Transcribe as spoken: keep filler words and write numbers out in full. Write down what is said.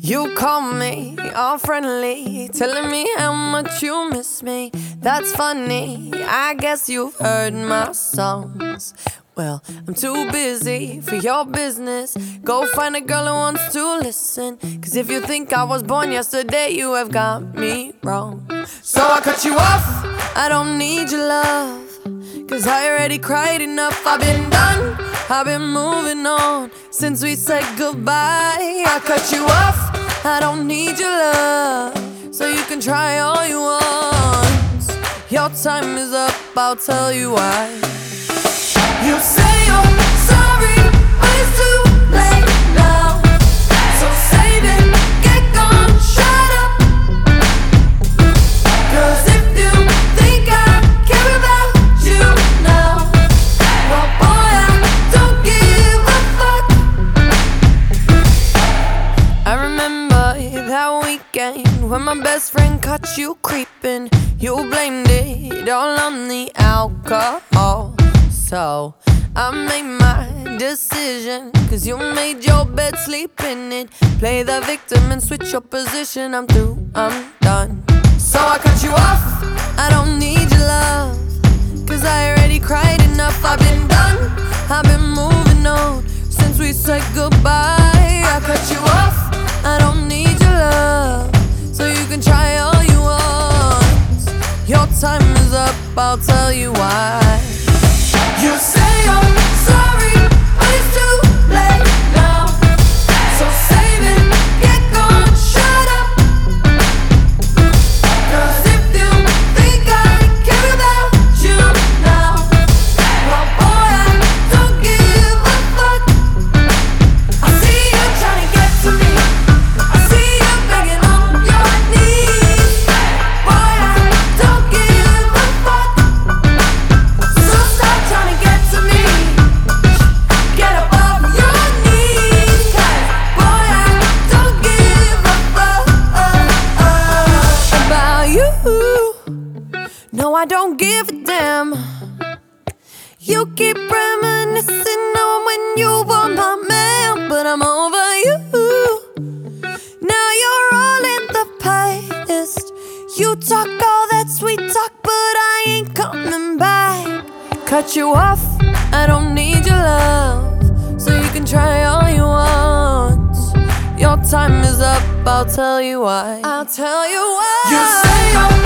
You call me all friendly, telling me how much you miss me. That's funny, I guess you've heard my songs. Well, I'm too busy for your business. Go find a girl who wants to listen. Cause if you think I was born yesterday, you have got me wrong. So I cut you off, I don't need your love. Cause I already cried enough, I've been done, I've been moving on since we said goodbye. I cut you off, I don't need your love. So you can try all you want. Your time is up, I'll tell you why. You say you're sorry, but it's too late now. So save it, get gone, shut up. Cause if you think I care about you now, well boy, I don't give a fuck. I remember that weekend when my best friend caught you creeping. You blamed it all on the alcohol. So I made my decision, cause you made your bed, sleep in it. Play the victim and switch your position. I'm through, I'm done. So I cut you off, I don't need your love. Cause I already cried enough, I've been done, I've been moving on since we said goodbye. I cut you off, I don't need your love. So you can try all you want. Your time is up, I'll tell you why. You say you're sorry, but it's too late now. So save it, get gone, shut up. Cause if you think I care about you now, well boy, I don't give a fuck. I see you trying to get to me, I see you begging on your knees. Boy, I don't give a fuck. So stop trying to get to me, get above your knees. Cause boy, I don't give a fuck about you. No, I don't give a damn. You keep reminiscing on when you were my man, but I'm over you. Now you're all in the past. You talk all that sweet talk, but I ain't coming back. Cut you off, I don't need your love. So you can try all you want. Your time is up, I'll tell you why. I'll tell you why. You say you're